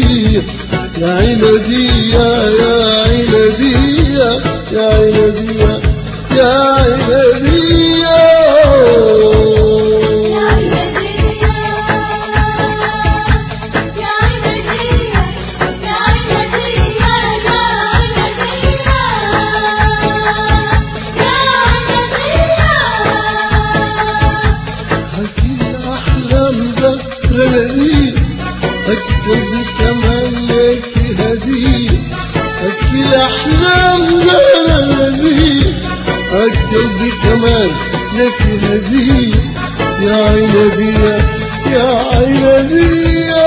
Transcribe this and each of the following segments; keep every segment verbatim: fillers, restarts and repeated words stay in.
عنادية يا عنادية يا عنادية يا عنادية يا عنادية أكتب كمان لك هدية أكل أحلام زهرة أكتب كمان لك هدية يا عنادية يا عنادية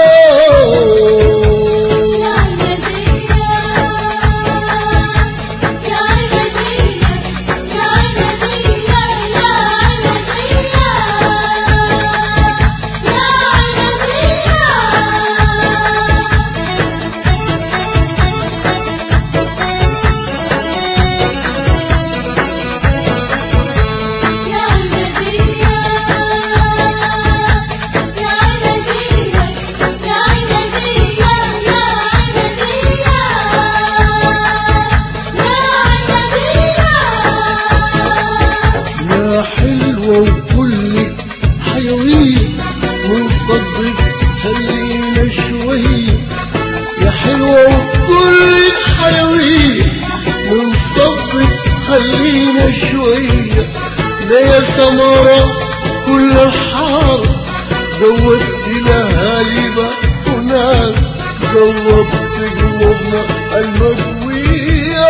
وكلك حيوية ونصدق خلينا شوية يا حلوة وكلك حيوية ونصدق خلينا شوية لا يا سمرة كل حارة زودت لها لبا هناك زودت قلوبنا المدوية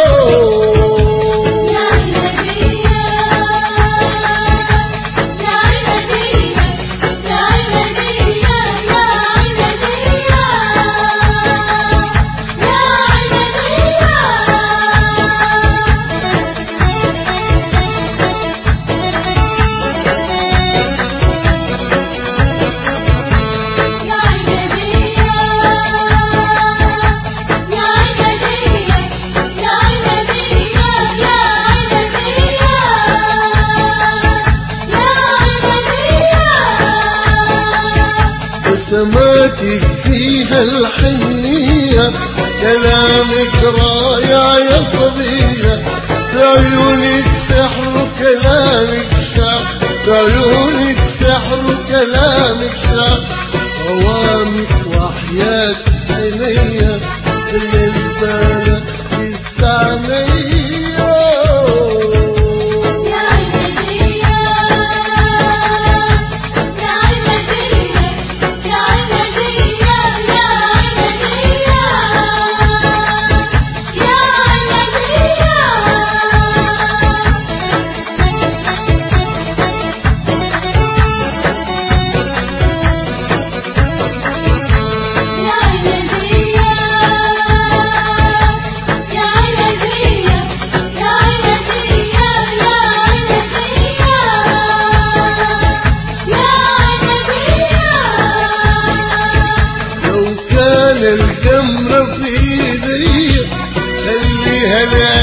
سماتك فيها الحنية كلامك رايع يا صبية في عيونك سحر كلامك شاف في عيونك سحر كلامك شاف هوامك وحياة عينيا زي البالة في السعنية الجمرة في ايدي خليها